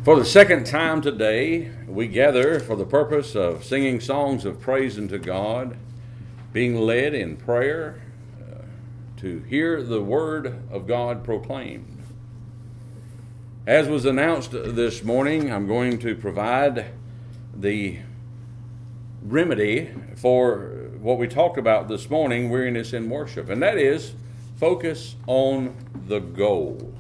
For the second time today, we gather for the purpose of singing songs of praise unto God, being led in prayer to hear the Word of God proclaimed. As was announced this morning, I'm going to provide the remedy for what we talked about this morning, weariness in worship, and that is focus on the goal.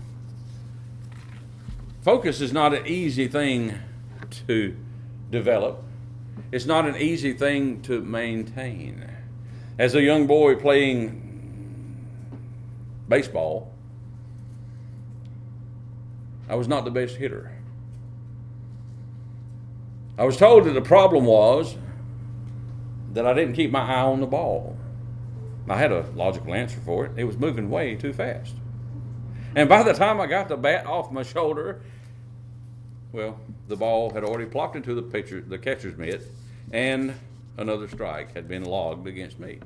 Focus is not an easy thing to develop. It's not an easy thing to maintain. As a young boy playing baseball, I was not the best hitter. I was told that the problem was that I didn't keep my eye on the ball. I had a logical answer for it. It was moving way too fast. And by the time I got the bat off my shoulder, well, the ball had already plopped into the catcher's mitt, and another strike had been logged against me.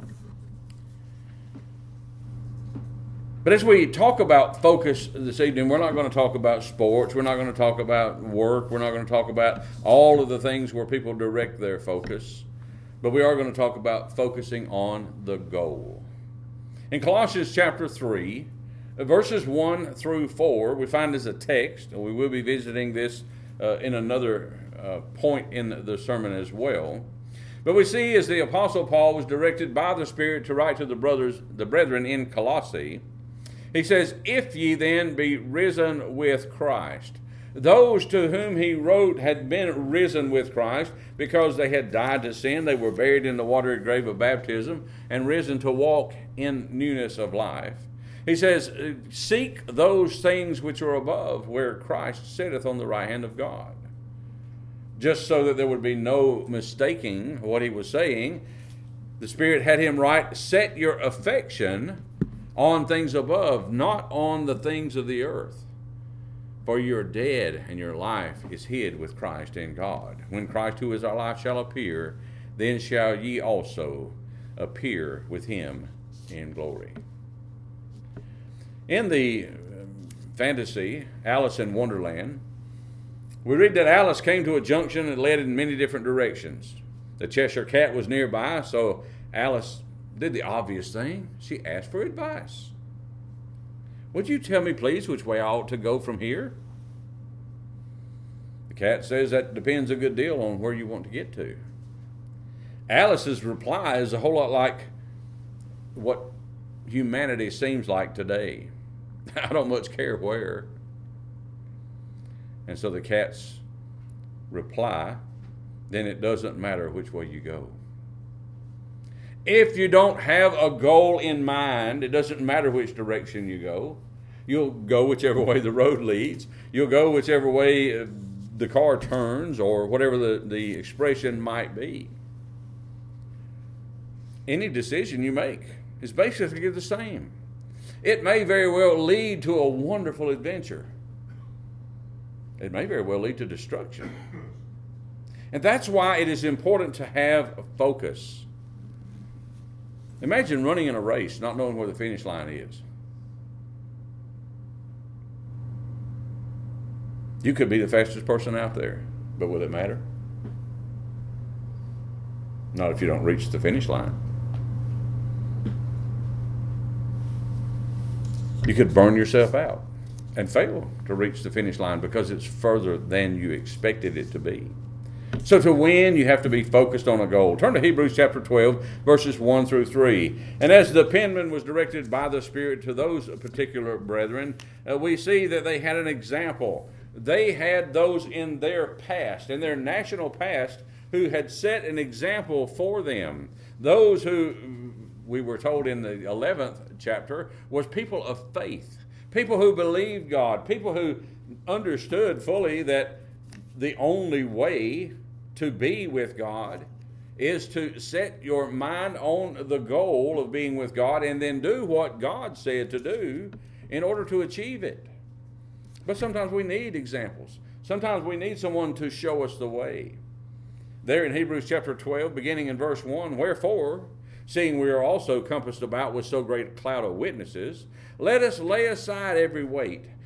But as we talk about focus this evening, we're not going to talk about sports. We're not going to talk about work. We're not going to talk about all of the things where people direct their focus. But we are going to talk about focusing on the goal. In Colossians chapter 3, verses 1 through 4, we find as a text, and we will be visiting this in another point in the sermon as well. But we see as the Apostle Paul was directed by the Spirit to write to the brethren in Colossae, he says, "If ye then be risen with Christ." Those to whom he wrote had been risen with Christ because they had died to sin. They were buried in the watery grave of baptism and risen to walk in newness of life. He says, "Seek those things which are above, where Christ sitteth on the right hand of God." Just so that there would be no mistaking what he was saying, the Spirit had him write, "Set your affection on things above, not on the things of the earth. For you are dead, and your life is hid with Christ in God. When Christ, who is our life, shall appear, then shall ye also appear with him in glory." In the fantasy, Alice in Wonderland, we read that Alice came to a junction and led in many different directions. The Cheshire Cat was nearby, so Alice did the obvious thing. She asked for advice. "Would you tell me, please, which way I ought to go from here?" The cat says that depends a good deal on where you want to get to. Alice's reply is a whole lot like what humanity seems like today. I don't much care where. And so the cat's reply, then it doesn't matter which way you go. If you don't have a goal in mind, it doesn't matter which direction you go. You'll go whichever way the road leads. You'll go whichever way the car turns, or whatever the expression might be. Any decision you make is basically the same. It may very well lead to a wonderful adventure. It may very well lead to destruction. And that's why it is important to have a focus. Imagine running in a race not knowing where the finish line is. You could be the fastest person out there, but will it matter? Not if you don't reach the finish line. You could burn yourself out and fail to reach the finish line because it's further than you expected it to be. So to win, you have to be focused on a goal. Turn to Hebrews chapter 12, verses 1 through 3. And as the penman was directed by the Spirit to those particular brethren, we see that they had an example. They had those in their past, in their national past, who had set an example for them. Those who, we were told in the 11th chapter, was people of faith. People who believed God. People who understood fully that the only way to be with God is to set your mind on the goal of being with God and then do what God said to do in order to achieve it. But sometimes we need examples. Sometimes we need someone to show us the way. There in Hebrews chapter 12, beginning in verse 1, "Wherefore, seeing we are also compassed about with so great a cloud of witnesses, let us lay aside every weight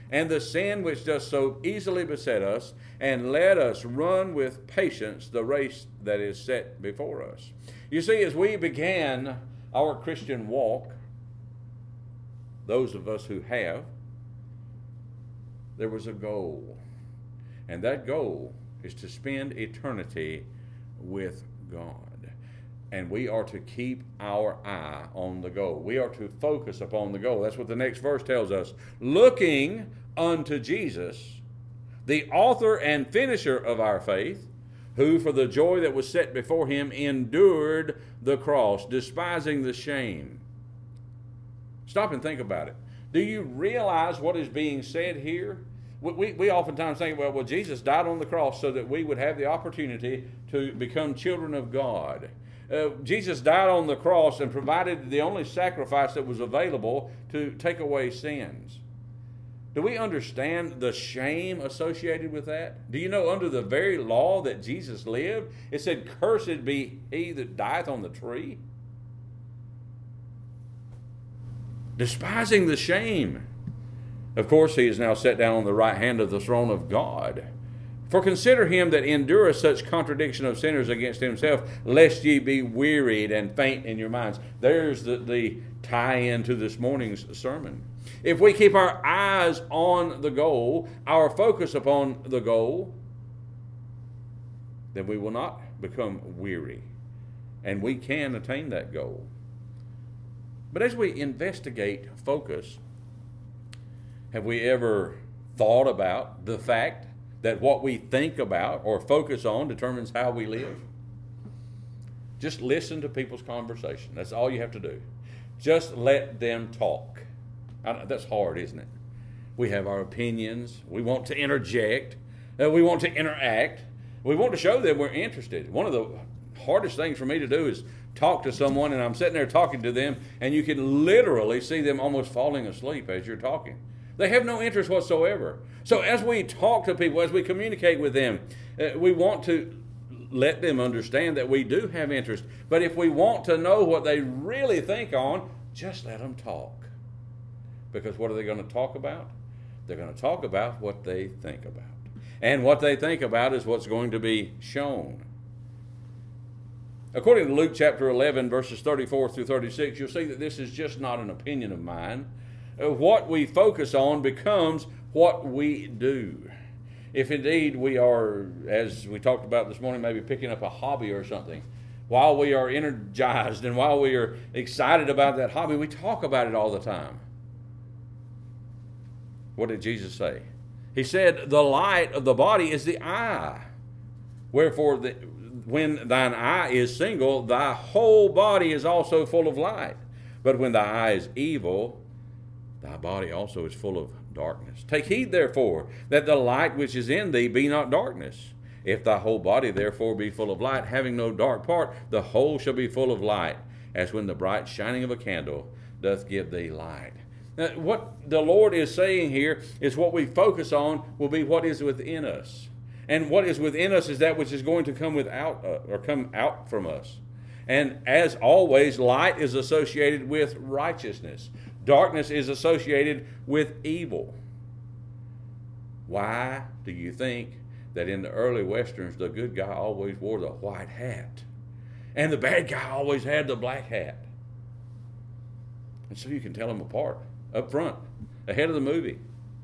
and the sin which does so easily beset us, and let us run with patience the race that is set before us. You see, as we began our Christian walk, those of us who have, there was a goal. And that goal is to spend eternity with God. And we are to keep our eye on the goal. We are to focus upon the goal. That's what the next verse tells us. Looking unto Jesus, the author and finisher of our faith, who for the joy that was set before him endured the cross, despising the shame. Stop and think about it. Do you realize what is being said here? We oftentimes think, well, Jesus died on the cross so that we would have the opportunity to become children of God. Jesus died on the cross and provided the only sacrifice that was available to take away sins. Do we understand the shame associated with that? Do you know under the very law that Jesus lived, it said, "Cursed be he that dieth on the tree"? Despising the shame. Of course, he is now set down on the right hand of the throne of God. For consider him that endureth such contradiction of sinners against himself, lest ye be wearied and faint in your minds. There's the tie-in to this morning's sermon. If we keep our eyes on the goal, our focus upon the goal, then we will not become weary, and we can attain that goal. But as we investigate focus, have we ever thought about the fact that what we think about or focus on determines how we live? Just listen to people's conversation. That's all you have to do. Just let them talk. That's hard, isn't it? We have our opinions. We want to interject. We want to interact. We want to show them we're interested. One of the hardest things for me to do is talk to someone, and I'm sitting there talking to them, and you can literally see them almost falling asleep as you're talking. They have no interest whatsoever. So as we talk to people, as we communicate with them, we want to let them understand that we do have interest. But if we want to know what they really think on, just let them talk. Because what are they going to talk about? They're going to talk about what they think about. And what they think about is what's going to be shown. According to Luke chapter 11, verses 34 through 36, you'll see that this is just not an opinion of mine. What we focus on becomes what we do. If indeed we are, as we talked about this morning, maybe picking up a hobby or something, while we are energized and while we are excited about that hobby, we talk about it all the time. What did Jesus say? He said, "The light of the body is the eye. Wherefore, when thine eye is single, thy whole body is also full of light. But when thy eye is evil, thy body also is full of darkness. Take heed, therefore, that the light which is in thee be not darkness. If thy whole body therefore be full of light, having no dark part, the whole shall be full of light, as when the bright shining of a candle doth give thee light." Now, what the Lord is saying here is what we focus on will be what is within us. And what is within us is that which is going to come without or come out from us. And as always, light is associated with righteousness. Darkness is associated with evil. Why do you think that in the early Westerns, the good guy always wore the white hat and the bad guy always had the black hat? And so you can tell them apart up front, ahead of the movie.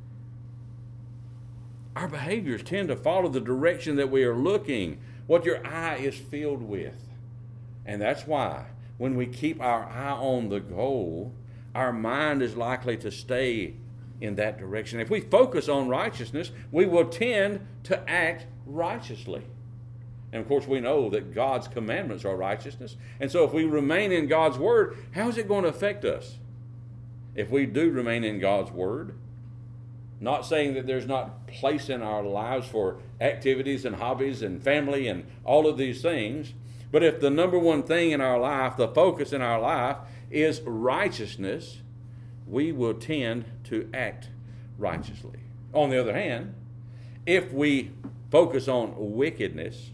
Our behaviors tend to follow the direction that we are looking, what your eye is filled with. And that's why when we keep our eye on the goal, our mind is likely to stay in that direction. If we focus on righteousness, we will tend to act righteously. And of course, we know that God's commandments are righteousness. And so if we remain in God's Word, how is it going to affect us? If we do remain in God's Word, not saying that there's not place in our lives for activities and hobbies and family and all of these things, but if the number one thing in our life, the focus in our life, is righteousness, we will tend to act righteously. On the other hand, if we focus on wickedness,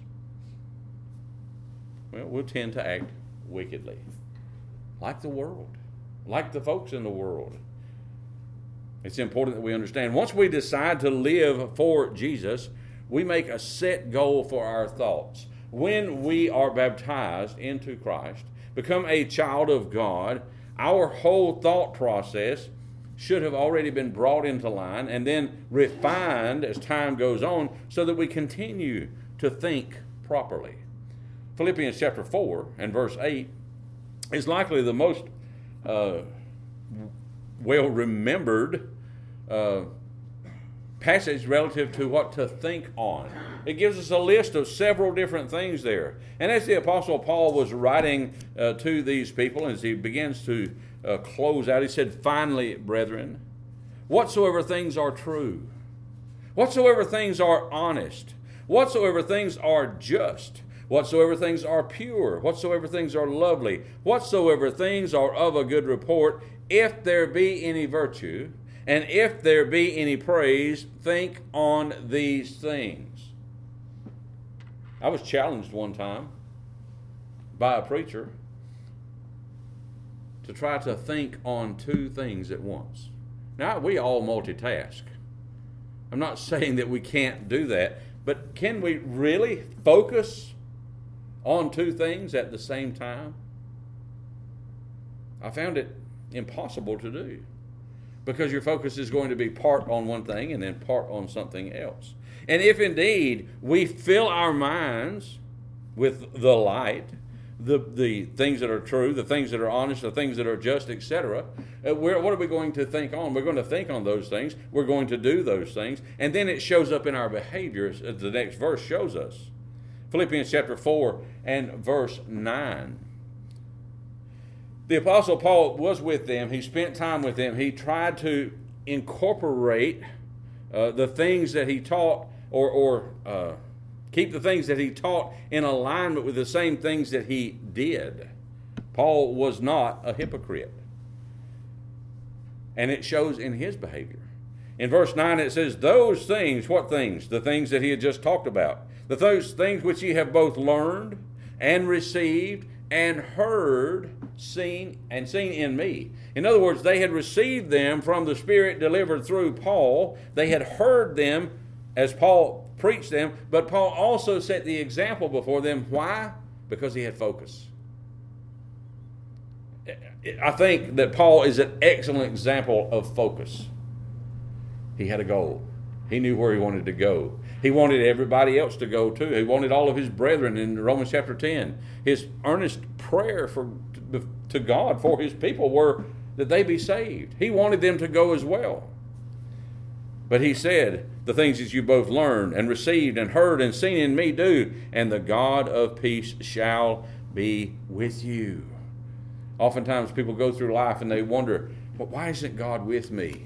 well, we'll tend to act wickedly, like the world, like the folks in the world. It's important that we understand. Once we decide to live for Jesus, we make a set goal for our thoughts. When we are baptized into Christ, become a child of God, our whole thought process should have already been brought into line and then refined as time goes on so that we continue to think properly. Philippians chapter 4 and verse 8 is likely the most well-remembered passage relative to what to think on. It gives us a list of several different things there. And as the Apostle Paul was writing to these people, as he begins to close out, he said, "Finally, brethren, whatsoever things are true, whatsoever things are honest, whatsoever things are just, whatsoever things are pure, whatsoever things are lovely, whatsoever things are of a good report, if there be any virtue, and if there be any praise, think on these things." I was challenged one time by a preacher to try to think on two things at once. Now, we all multitask. I'm not saying that we can't do that, but can we really focus on two things at the same time? I found it impossible to do, because your focus is going to be part on one thing and then part on something else. And if indeed we fill our minds with the light, the things that are true, the things that are honest, the things that are just, etc., what are we going to think on? We're going to think on those things. We're going to do those things. And then it shows up in our behaviors, as the next verse shows us. Philippians chapter 4 and verse 9. The Apostle Paul was with them. He spent time with them. He tried to incorporate the things that he taught or keep the things that he taught in alignment with the same things that he did. Paul was not a hypocrite. And it shows in his behavior. In verse 9 it says, "Those things," what things? The things that he had just talked about. "Those things which ye have both learned and received and heard, seen in me." In other words, they had received them from the Spirit delivered through Paul. They had heard them as Paul preached them, but Paul also set the example before them. Why? Because he had focus. I think that Paul is an excellent example of focus. He had a goal. He knew where he wanted to go. He wanted everybody else to go too. He wanted all of his brethren in Romans chapter 10. His earnest prayer to God for his people were that they be saved. He wanted them to go as well. But he said, "The things that you both learned and received and heard and seen in me do, and the God of peace shall be with you." Oftentimes people go through life and they wonder, well, why isn't God with me?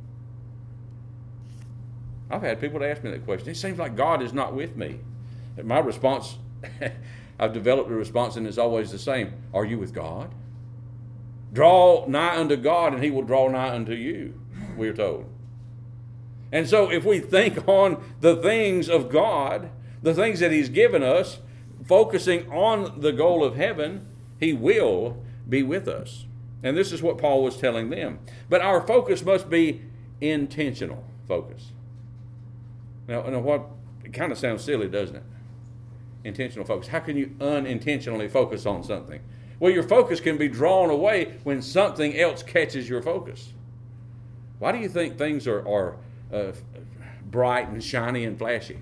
I've had people to ask me that question. It seems like God is not with me. And my response, I've developed a response, and it's always the same. Are you with God? Draw nigh unto God, and he will draw nigh unto you, we're told. And so if we think on the things of God, the things that he's given us, focusing on the goal of heaven, he will be with us. And this is what Paul was telling them. But our focus must be intentional focus. Now what? It kind of sounds silly, doesn't it? Intentional focus. How can you unintentionally focus on something? Well, your focus can be drawn away when something else catches your focus. Why do you think things are bright and shiny and flashy?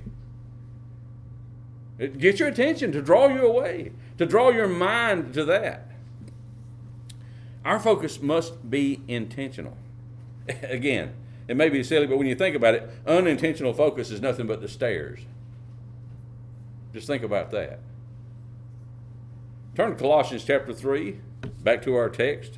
It gets your attention, to draw you away, to draw your mind to that. Our focus must be intentional. Again, it may be silly, but when you think about it, unintentional focus is nothing but the stairs. Just think about that. Turn to Colossians chapter 3, back to our text.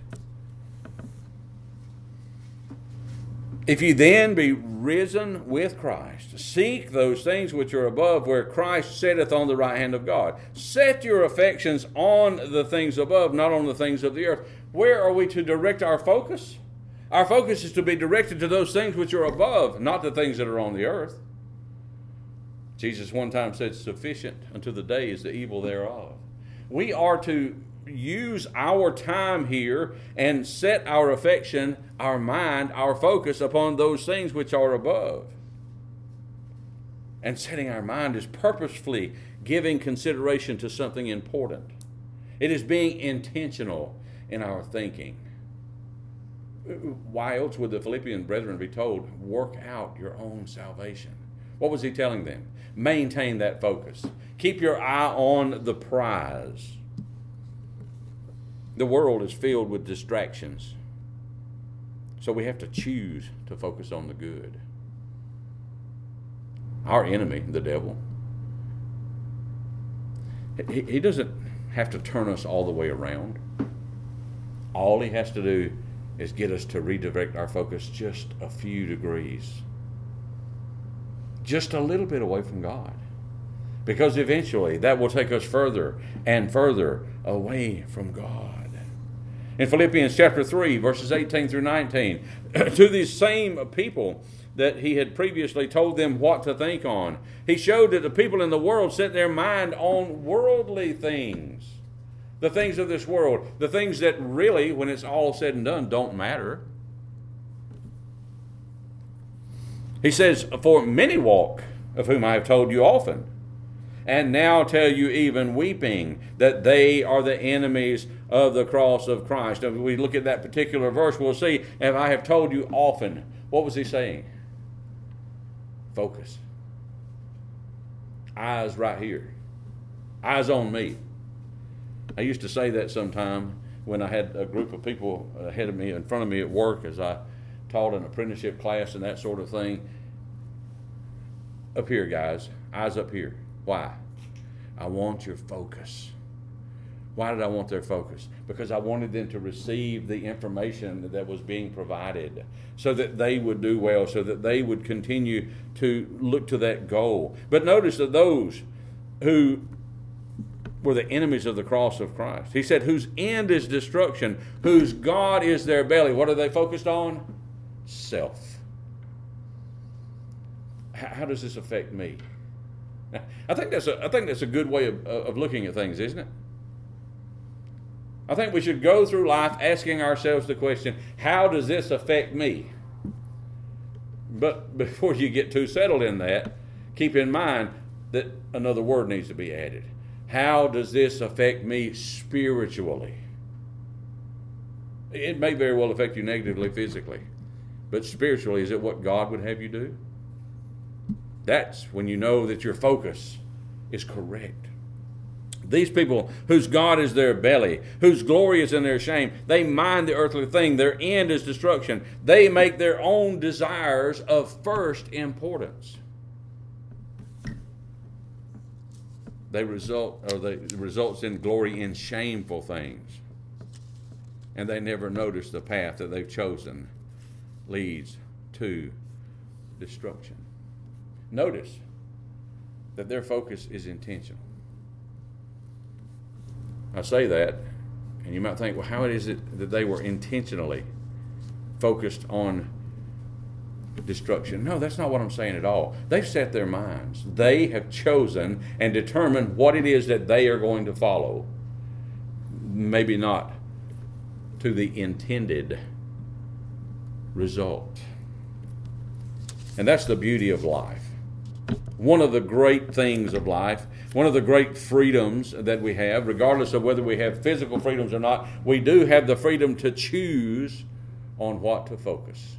"If ye then be risen with Christ, seek those things which are above, where Christ sitteth on the right hand of God. Set your affections on the things above, not on the things of the earth." Where are we to direct our focus? Our focus is to be directed to those things which are above, not the things that are on the earth. Jesus one time said, "Sufficient unto the day is the evil thereof." We are to use our time here and set our affection, our mind, our focus upon those things which are above. And setting our mind is purposefully giving consideration to something important. It is being intentional in our thinking. Why else would the Philippian brethren be told, work out your own salvation? What was he telling them? Maintain that focus. Keep your eye on the prize. The world is filled with distractions. So we have to choose to focus on the good. Our enemy, the devil, he doesn't have to turn us all the way around. All he has to do is get us to redirect our focus just a few degrees. Just a little bit away from God. Because eventually that will take us further and further away from God. In Philippians chapter 3, verses 18 through 19, to these same people that he had previously told them what to think on, he showed that the people in the world set their mind on worldly things. The things of this world. The things that really, when it's all said and done, don't matter. He says, for many walk, of whom I have told you often, and now tell you even weeping, that they are the enemies of the cross of Christ. If we look at that particular verse, we'll see, if I have told you often. What was he saying? Focus. Eyes right here. Eyes on me. I used to say that sometime when I had a group of people ahead of me, in front of me at work, as I taught an apprenticeship class and that sort of thing. Up here, guys. Eyes up here. Why? I want your focus. Why did I want their focus? Because I wanted them to receive the information that was being provided so that they would do well, so that they would continue to look to that goal. But notice that those who were the enemies of the cross of Christ, he said, whose end is destruction, whose God is their belly. What are they focused on? Self. How does this affect me? I think that's a good way of looking at things, isn't it? I think we should go through life asking ourselves the question, how does this affect me? But before you get too settled in that, keep in mind that another word needs to be added. How does this affect me spiritually? It may very well affect you negatively physically, but spiritually, is it what God would have you do? That's when you know that your focus is correct. These people whose God is their belly, whose glory is in their shame, they mind the earthly thing. Their end is destruction. They make their own desires of first importance. They results in glory in shameful things. And they never notice the path that they've chosen leads to destruction. Notice that their focus is intentional. I say that, and you might think, well, how is it that they were intentionally focused on destruction? No, that's not what I'm saying at all. They've set their minds. They have chosen and determined what it is that they are going to follow. Maybe not to the intended result. And that's the beauty of life. One of the great things of life, one of the great freedoms that we have, regardless of whether we have physical freedoms or not, we do have the freedom to choose on what to focus.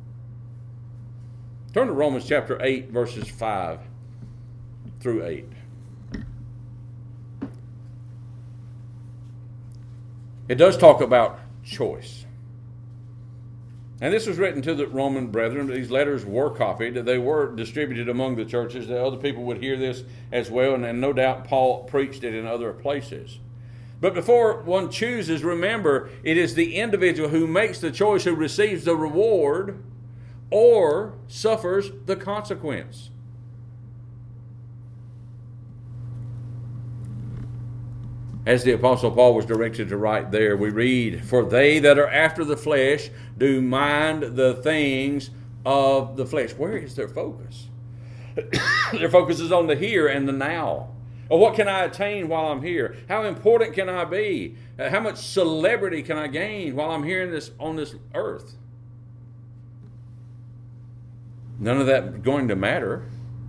Turn to Romans chapter 8, verses 5 through 8. It does talk about choice. And this was written to the Roman brethren. These letters were copied. They were distributed among the churches. That other people would hear this as well. And no doubt Paul preached it in other places. But before one chooses, remember, it is the individual who makes the choice who receives the reward or suffers the consequence. As the Apostle Paul was directed to write there, we read, for they that are after the flesh do mind the things of the flesh. Where is their focus? Their focus is on the here and the now. Or what can I attain while I'm here? How important can I be? How much celebrity can I gain while I'm here on this earth? None of that going to matter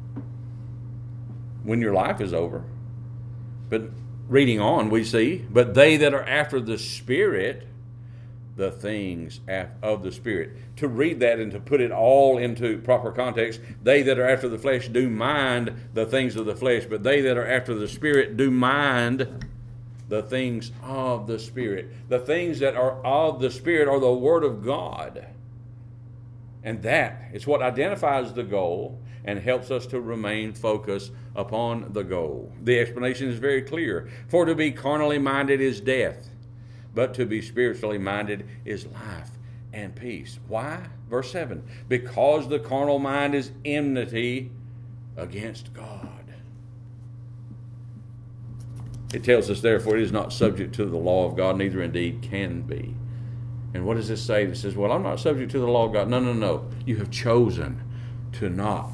when your life is over. But reading on, we see, but they that are after the Spirit, the things of the Spirit. To read that and to put it all into proper context, they that are after the flesh do mind the things of the flesh, but they that are after the Spirit do mind the things of the Spirit. The things that are of the Spirit are the Word of God. And that is what identifies the goal and helps us to remain focused upon the goal. The explanation is very clear. For to be carnally minded is death, but to be spiritually minded is life and peace. Why? Verse 7. Because the carnal mind is enmity against God. It tells us, therefore, it is not subject to the law of God, neither indeed can be. And what does this say? It says, well, I'm not subject to the law of God. No. You have chosen to not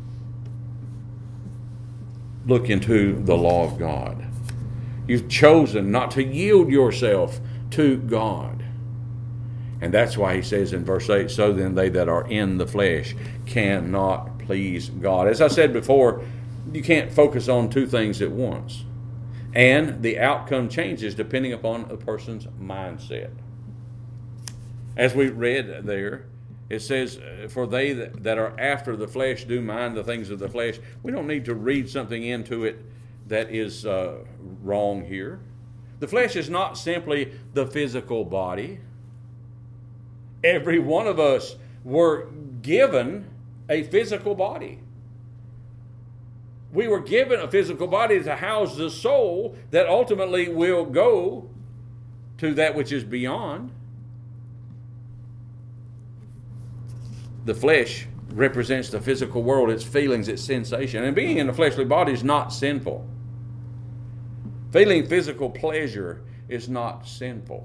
look into the law of God. You've chosen not to yield yourself to God. And that's why he says in verse 8, so then they that are in the flesh cannot please God. As I said before, you can't focus on two things at once. And the outcome changes depending upon a person's mindset. As we read there, it says, for they that are after the flesh do mind the things of the flesh. We don't need to read something into it that is wrong here. The flesh is not simply the physical body. Every one of us were given a physical body. We were given a physical body to house the soul that ultimately will go to that which is beyond. The flesh represents the physical world, its feelings, its sensation. And being in a fleshly body is not sinful. Feeling physical pleasure is not sinful.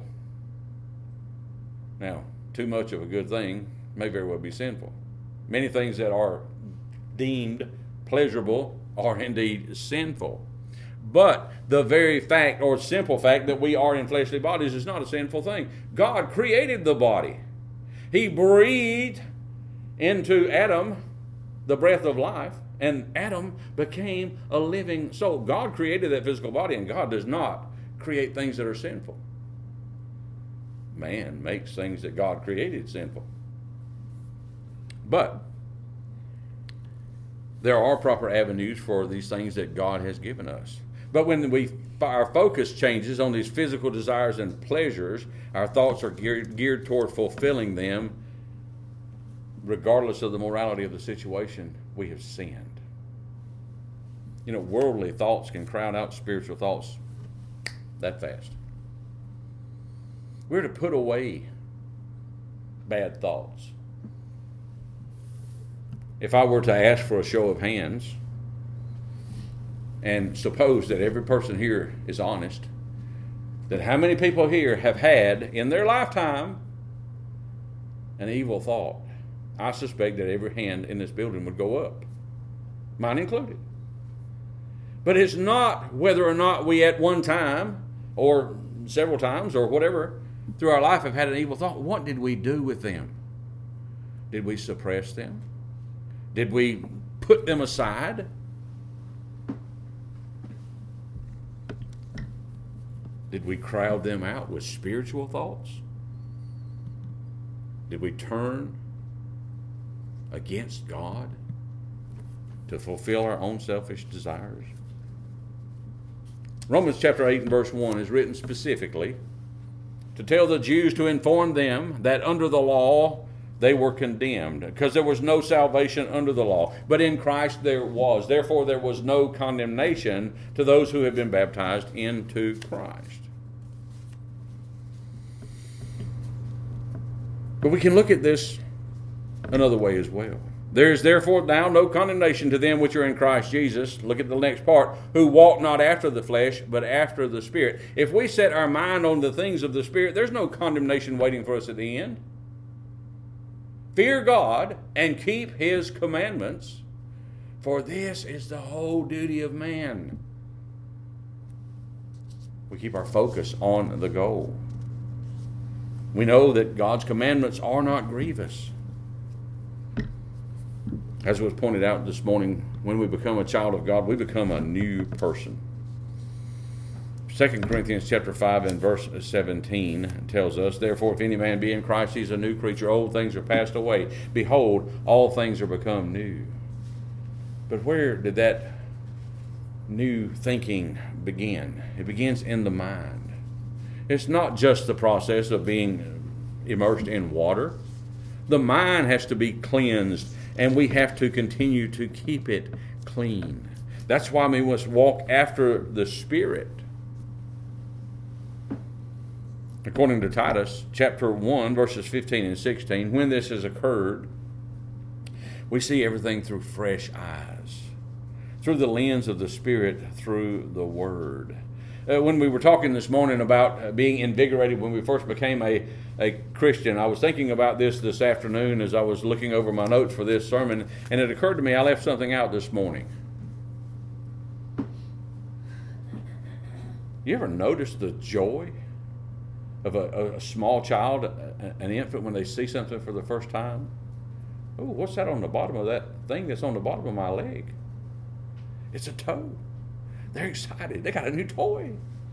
Now, too much of a good thing may very well be sinful. Many things that are deemed pleasurable are indeed sinful. But the very fact or simple fact that we are in fleshly bodies is not a sinful thing. God created the body. He breathed into Adam the breath of life, and Adam became a living soul. God created that physical body, and God does not create things that are sinful. Man makes things that God created sinful. But there are proper avenues for these things that God has given us. But when our focus changes on these physical desires and pleasures, our thoughts are geared toward fulfilling them. Regardless of the morality of the situation, we have sinned. You know, worldly thoughts can crowd out spiritual thoughts that fast. We're to put away bad thoughts. If I were to ask for a show of hands, and suppose that every person here is honest, that how many people here have had in their lifetime an evil thought? I suspect that every hand in this building would go up, mine included. But it's not whether or not we at one time or several times or whatever through our life have had an evil thought. What did we do with them? Did we suppress them? Did we put them aside? Did we crowd them out with spiritual thoughts? Did we turn against God to fulfill our own selfish desires? Romans chapter 8 and verse 1 is written specifically to tell the Jews, to inform them that under the law they were condemned, because there was no salvation under the law. But in Christ there was. Therefore there was no condemnation to those who have been baptized into Christ. But we can look at this another way as well. There is therefore now no condemnation to them which are in Christ Jesus. Look at the next part. Who walk not after the flesh, but after the Spirit. If we set our mind on the things of the Spirit, there's no condemnation waiting for us at the end. Fear God and keep His commandments, for this is the whole duty of man. We keep our focus on the goal. We know that God's commandments are not grievous. As was pointed out this morning, when we become a child of God, we become a new person. 2 Corinthians chapter 5 and verse 17 tells us, "Therefore, if any man be in Christ, he is a new creature. Old things are passed away. Behold, all things are become new." But where did that new thinking begin? It begins in the mind. It's not just the process of being immersed in water. The mind has to be cleansed, and we have to continue to keep it clean. That's why we must walk after the Spirit. According to Titus chapter 1, verses 15 and 16, when this has occurred, we see everything through fresh eyes, through the lens of the Spirit, through the Word. When we were talking this morning about being invigorated when we first became a Christian, I was thinking about this afternoon as I was looking over my notes for this sermon, and it occurred to me I left something out this morning. You ever notice the joy of a small child, an infant, when they see something for the first time? Oh, what's that on the bottom of that thing that's on the bottom of my leg? It's a toe. They're excited. They got a new toy.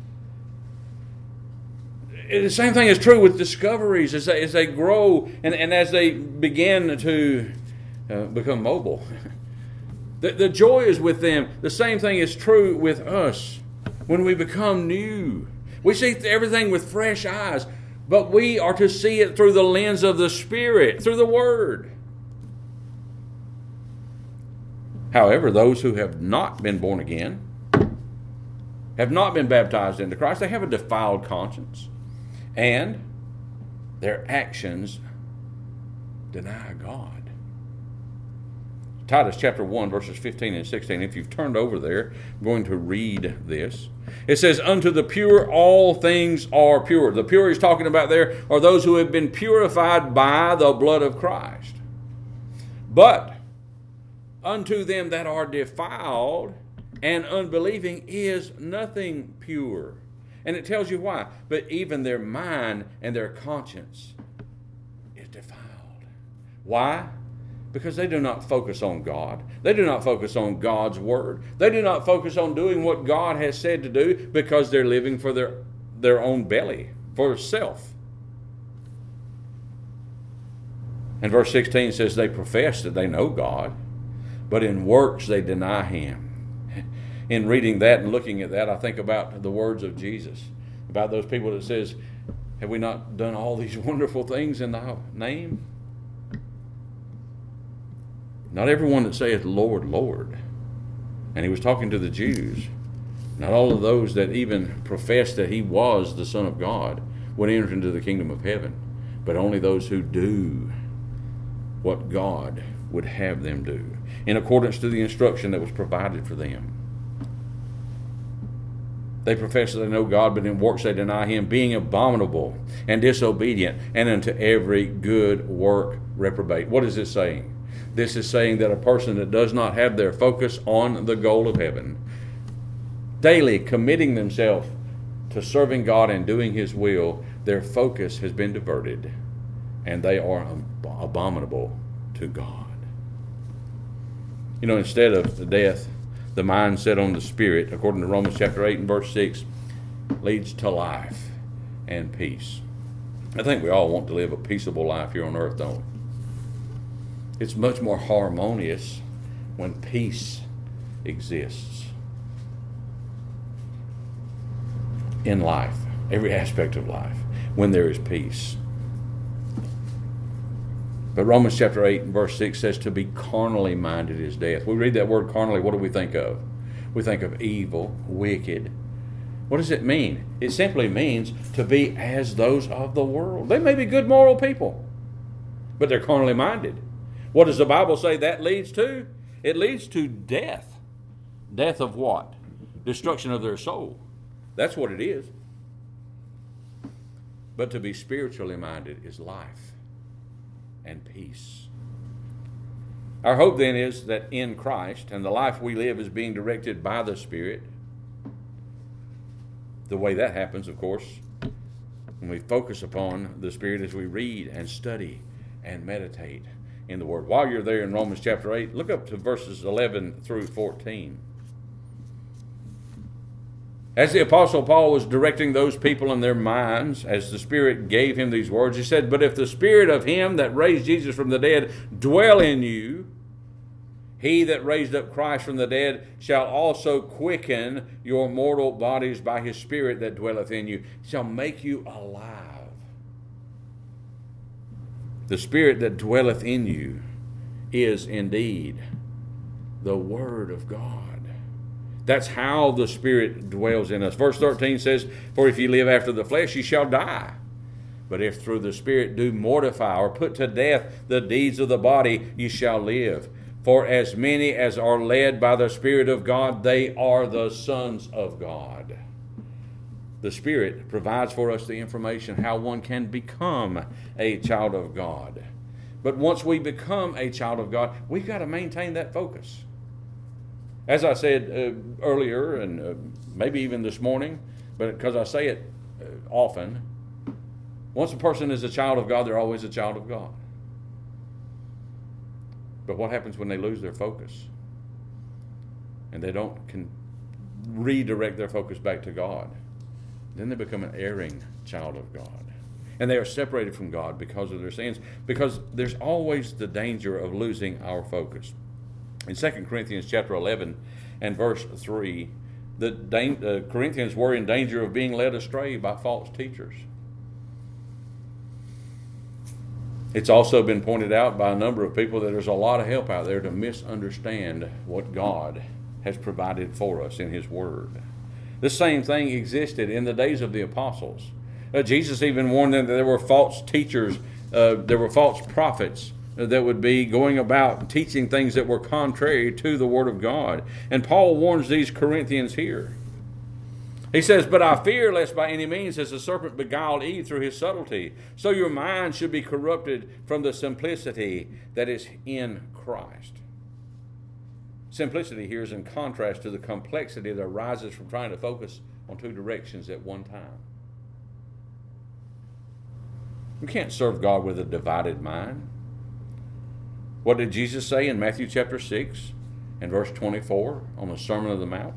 The same thing is true with discoveries as they grow and as they begin to become mobile. The joy is with them. The same thing is true with us when we become new. We see everything with fresh eyes, but we are to see it through the lens of the Spirit, through the Word. However, those who have not been born again, have not been baptized into Christ, they have a defiled conscience, and their actions deny God. Titus chapter 1, verses 15 and 16. If you've turned over there, I'm going to read this. It says, "Unto the pure all things are pure." The pure he's talking about there are those who have been purified by the blood of Christ. "But unto them that are defiled and unbelieving is nothing pure." And it tells you why. "But even their mind and their conscience is defiled." Why? Because they do not focus on God. They do not focus on God's Word. They do not focus on doing what God has said to do because they're living for their own belly, for self. And verse 16 says they profess that they know God, but in works they deny Him. In reading that and looking at that, I think about the words of Jesus, about those people that says, "Have we not done all these wonderful things in thy name?" Not everyone that saith, "Lord, Lord." And he was talking to the Jews. Not all of those that even professed that he was the Son of God would enter into the kingdom of heaven, but only those who do what God would have them do, in accordance to the instruction that was provided for them. They profess that they know God, but in works they deny Him, being abominable and disobedient, and unto every good work reprobate. What is this saying? This is saying that a person that does not have their focus on the goal of heaven, daily committing themselves to serving God and doing His will, their focus has been diverted, and they are abominable to God. You know, instead of the death, the mind set on the Spirit, according to Romans chapter 8 and verse 6, leads to life and peace. I think we all want to live a peaceable life here on earth, don't we? It's much more harmonious when peace exists in life, every aspect of life, when there is peace. But Romans chapter 8 and verse 6 says to be carnally minded is death. We read that word carnally, what do we think of? We think of evil, wicked. What does it mean? It simply means to be as those of the world. They may be good moral people, but they're carnally minded. What does the Bible say that leads to? It leads to death. Death of what? Destruction of their soul. That's what it is. But to be spiritually minded is life and peace. Our hope then is that in Christ, and the life we live is being directed by the Spirit, The way that happens, of course, when we focus upon the Spirit as we read and study and meditate in the Word. While you're there in Romans chapter 8, look up to verses 11 through 14. As the Apostle Paul was directing those people in their minds, as the Spirit gave him these words, he said, "But if the Spirit of him that raised Jesus from the dead dwell in you, he that raised up Christ from the dead shall also quicken your mortal bodies by his Spirit that dwelleth in you, shall make you alive." The Spirit that dwelleth in you is indeed the Word of God. That's how the Spirit dwells in us. Verse 13 says, "For if ye live after the flesh, ye shall die. But if through the Spirit do mortify or put to death the deeds of the body, ye shall live. For as many as are led by the Spirit of God, they are the sons of God." The Spirit provides for us the information how one can become a child of God. But once we become a child of God, we've got to maintain that focus. As I said earlier, and maybe even this morning, but because I say it often, once a person is a child of God, they're always a child of God. But what happens when they lose their focus and they don't redirect their focus back to God? Then they become an erring child of God. And they are separated from God because of their sins, because there's always the danger of losing our focus. In 2 Corinthians chapter 11 and verse 3, the Corinthians were in danger of being led astray by false teachers. It's also been pointed out by a number of people that there's a lot of help out there to misunderstand what God has provided for us in His Word. The same thing existed in the days of the apostles. Jesus even warned them that there were false teachers, there were false prophets that would be going about teaching things that were contrary to the Word of God. And Paul warns these Corinthians here. He says, "But I fear lest by any means as the serpent beguiled Eve through his subtlety, so your mind should be corrupted from the simplicity that is in Christ." Simplicity here is in contrast to the complexity that arises from trying to focus on two directions at one time. We can't serve God with a divided mind. What did Jesus say in Matthew chapter 6 and verse 24 on the Sermon on the Mount?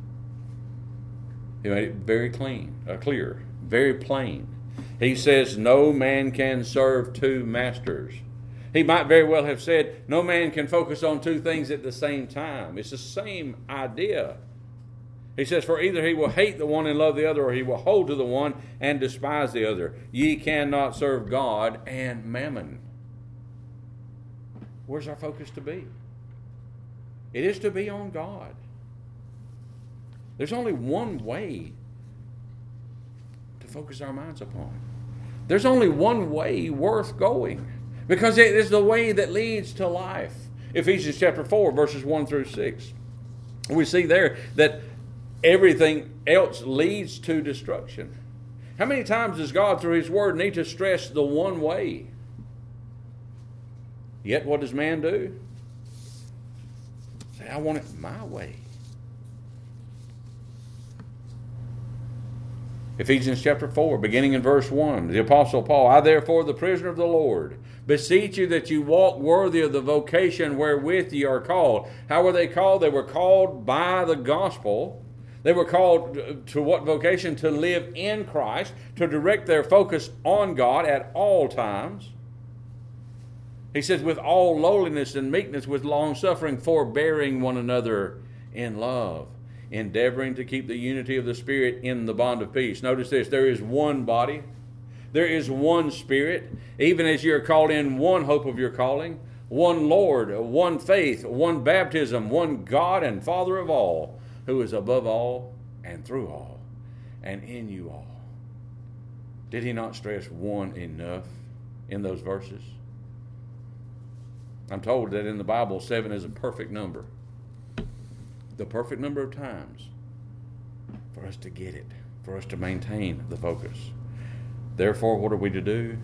He made it very clear, very plain. He says, "No man can serve two masters." He might very well have said, "No man can focus on two things at the same time." It's the same idea. He says, "For either he will hate the one and love the other, or he will hold to the one and despise the other. Ye cannot serve God and mammon." Where's our focus to be? It is to be on God. There's only one way to focus our minds upon. There's only one way worth going, because it is the way that leads to life. Ephesians chapter 4, verses 1 through 6. We see there that everything else leads to destruction. How many times does God, through His Word, need to stress the one way? Yet what does man do? Say, "I want it my way." Ephesians chapter 4, beginning in verse 1, the Apostle Paul, "I therefore, the prisoner of the Lord, beseech you that you walk worthy of the vocation wherewith ye are called." How were they called? They were called by the gospel. They were called to what vocation? To live in Christ, to direct their focus on God at all times. He says, "with all lowliness and meekness, with long-suffering, forbearing one another in love, endeavoring to keep the unity of the Spirit in the bond of peace." Notice this, there is one body, there is one Spirit, even as you are called in one hope of your calling, one Lord, one faith, one baptism, one God and Father of all, who is above all and through all and in you all. Did he not stress one enough in those verses? I'm told that in the Bible, 7 is a perfect number. The perfect number of times for us to get it, for us to maintain the focus. Therefore, what are we to do?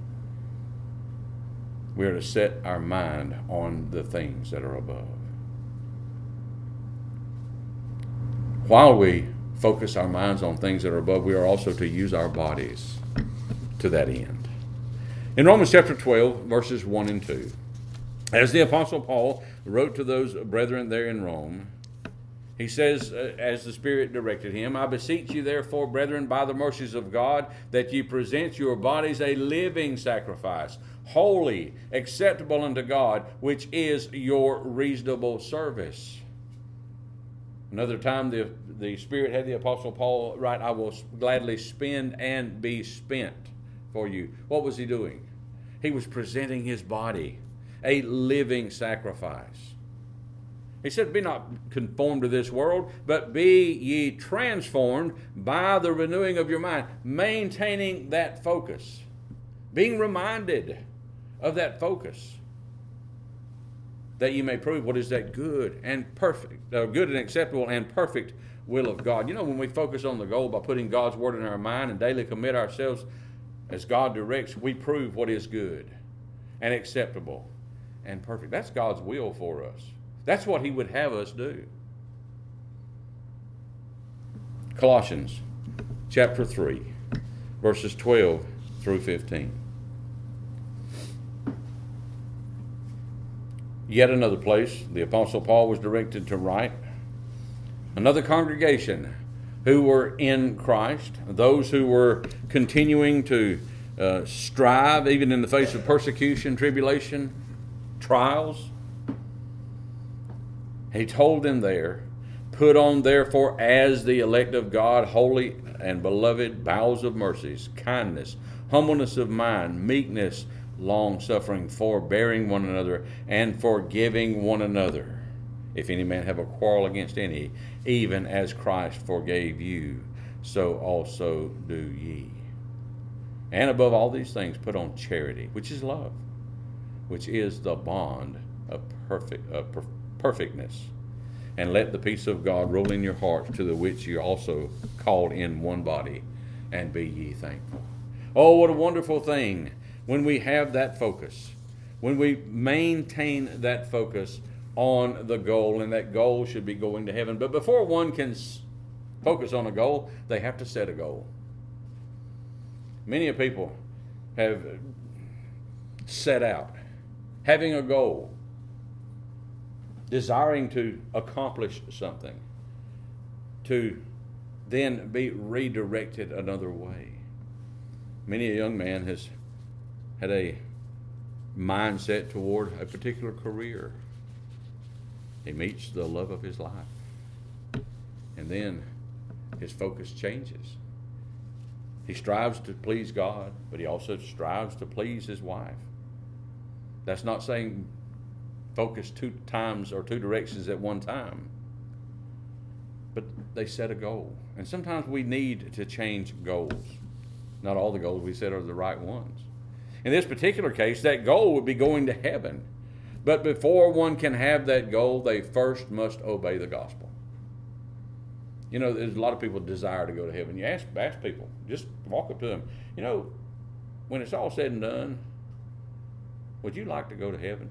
We are to set our mind on the things that are above. While we focus our minds on things that are above, we are also to use our bodies to that end. In Romans chapter 12, verses 1 and 2, as the Apostle Paul wrote to those brethren there in Rome, he says, as the Spirit directed him, I beseech you therefore, brethren, by the mercies of God, that ye present your bodies a living sacrifice, holy, acceptable unto God, which is your reasonable service. Another time the Spirit had the Apostle Paul write, I will gladly spend and be spent for you. What was he doing? He was presenting his body, a living sacrifice. He said, be not conformed to this world, but be ye transformed by the renewing of your mind, maintaining that focus, being reminded of that focus, that you may prove what is that good and perfect, good and acceptable and perfect will of God. You know, when we focus on the goal by putting God's word in our mind and daily commit ourselves as God directs, we prove what is good and acceptable and perfect. That's God's will for us. That's what he would have us do. Colossians chapter 3, verses 12 through 15. Yet another place, the Apostle Paul was directed to write, another congregation who were in Christ, those who were continuing to strive even in the face of persecution, tribulation, trials. He told them there, put on therefore as the elect of God, holy and beloved, bowels of mercies, kindness, humbleness of mind, meekness, long-suffering, forbearing one another, and forgiving one another. If any man have a quarrel against any, even as Christ forgave you, so also do ye. And above all these things, put on charity, which is love, which is the bond of perfectness. And let the peace of God rule in your hearts, to the which you also called in one body, and be ye thankful. Oh, what a wonderful thing when we have that focus, when we maintain that focus on the goal, and that goal should be going to heaven. But before one can focus on a goal, they have to set a goal. Many people have set out having a goal, desiring to accomplish something, to then be redirected another way. Many a young man has had a mindset toward a particular career. He meets the love of his life, and then his focus changes. He strives to please God, but he also strives to please his wife. That's not saying focus two times or two directions at one time, but they set a goal. And sometimes we need to change goals. Not all the goals we set are the right ones. In this particular case, that goal would be going to heaven. But before one can have that goal, they first must obey the gospel. You know, there's a lot of people desire to go to heaven. You ask people, just walk up to them. You know, when it's all said and done, would you like to go to heaven?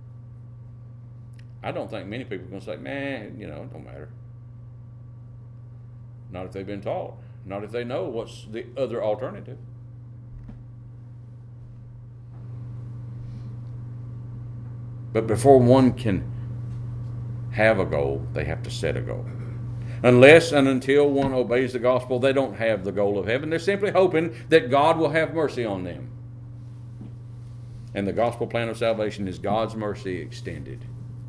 I don't think many people are going to say, man, you know, it don't matter. Not if they've been taught. Not if they know what's the other alternative. But before one can have a goal, they have to set a goal. Unless and until one obeys the gospel, they don't have the goal of heaven. They're simply hoping that God will have mercy on them. And the gospel plan of salvation is God's mercy extended.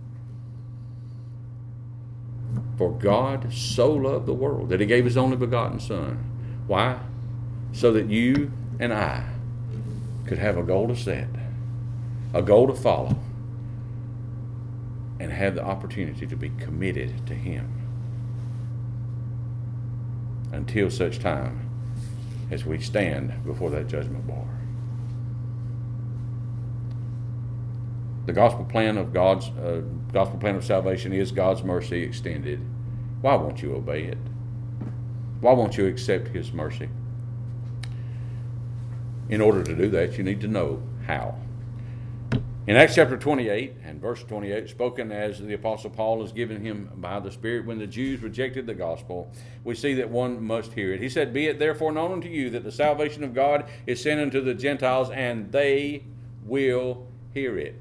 For God so loved the world that he gave his only begotten Son. Why? So that you and I could have a goal to set, a goal to follow, and have the opportunity to be committed to him until such time as we stand before that judgment bar. The gospel plan of salvation is God's mercy extended. Why won't you obey it? Why won't you accept his mercy? In order to do that, you need to know how. In Acts chapter 28 and verse 28, spoken as the Apostle Paul is given him by the Spirit, when the Jews rejected the gospel, we see that one must hear it. He said, "Be it therefore known unto you that the salvation of God is sent unto the Gentiles, and they will hear it."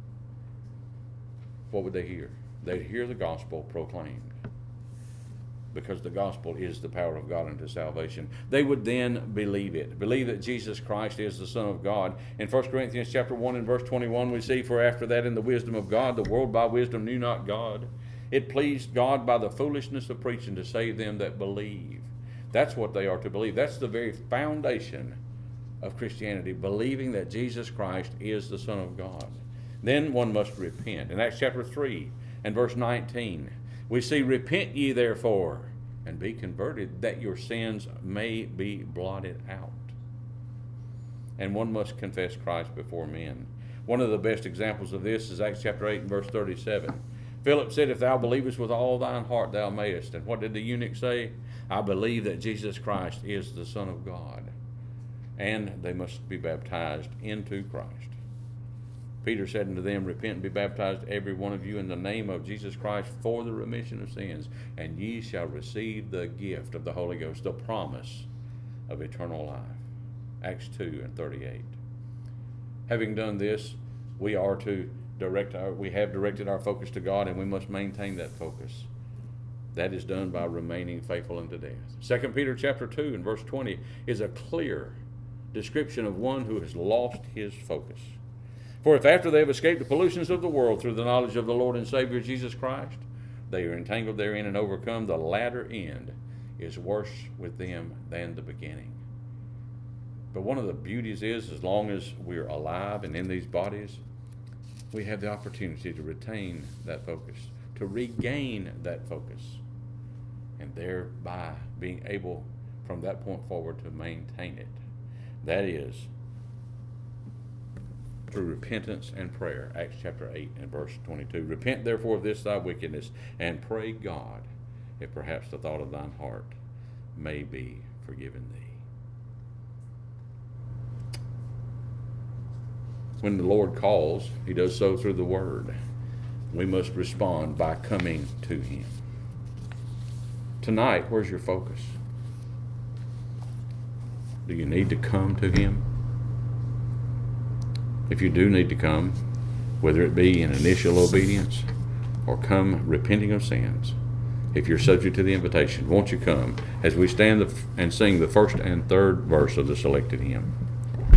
What would they hear? They'd hear the gospel proclaimed, because the gospel is the power of God unto salvation. They would then believe it, believe that Jesus Christ is the Son of God. In 1 Corinthians chapter 1 and verse 21, we see, "For after that in the wisdom of God, the world by wisdom knew not God. It pleased God by the foolishness of preaching to save them that believe." That's what they are to believe. That's the very foundation of Christianity, believing that Jesus Christ is the Son of God. Then one must repent. In Acts chapter 3 and verse 19, we see, "Repent ye therefore, and be converted, that your sins may be blotted out." And one must confess Christ before men. One of the best examples of this is Acts chapter 8 and verse 37. Philip said, "If thou believest with all thine heart, thou mayest." And what did the eunuch say? "I believe that Jesus Christ is the Son of God." And they must be baptized into Christ. Peter said unto them, "Repent and be baptized every one of you in the name of Jesus Christ for the remission of sins, and ye shall receive the gift of the Holy Ghost," the promise of eternal life. Acts 2 and 38. Having done this, we have directed our focus to God, and we must maintain that focus. That is done by remaining faithful unto death. 2 Peter chapter 2 and verse 20 is a clear description of one who has lost his focus. "For if after they have escaped the pollutions of the world through the knowledge of the Lord and Savior Jesus Christ, they are entangled therein and overcome, the latter end is worse with them than the beginning." But one of the beauties is, as long as we're alive and in these bodies, we have the opportunity to retain that focus, to regain that focus, and thereby being able from that point forward to maintain it. That is through repentance and prayer. Acts chapter 8 and verse 22. "Repent therefore of this thy wickedness, and pray God, if perhaps the thought of thine heart may be forgiven thee." When the Lord calls, he does so through the Word. We must respond by coming to him. Tonight, where's your focus? Do you need to come to him? If you do need to come, whether it be in initial obedience or come repenting of sins, if you're subject to the invitation, won't you come as we stand and sing the first and third verse of the selected hymn?